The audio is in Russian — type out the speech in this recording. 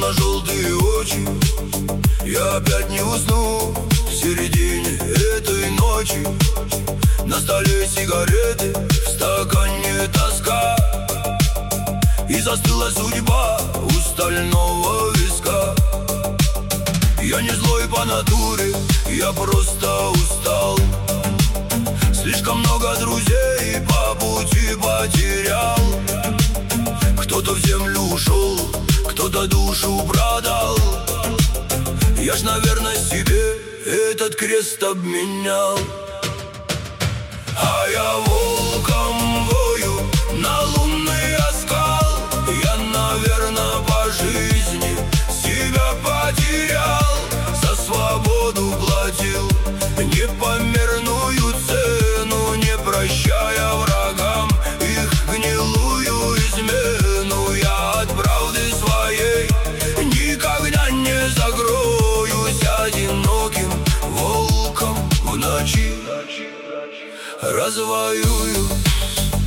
темно-желтые очи. Я опять не усну в середине этой ночи. На столе сигареты, в стакане тоска, и застыла судьба у стального виска. Я не злой по натуре, я просто устал. Слишком много друзей по пути потерял. Кто-то в землю ушел, кто-то душу продал. Я ж, наверное, себе этот крест обменял. А я волком вою на лунный оскал. Я, наверное, по жизни себя потерял. За свободу платил непомерную цену, не прощая врагам их гнилую измену. Я от правды своей никогда не закроюсь. Одиноким волком в ночи развоюю.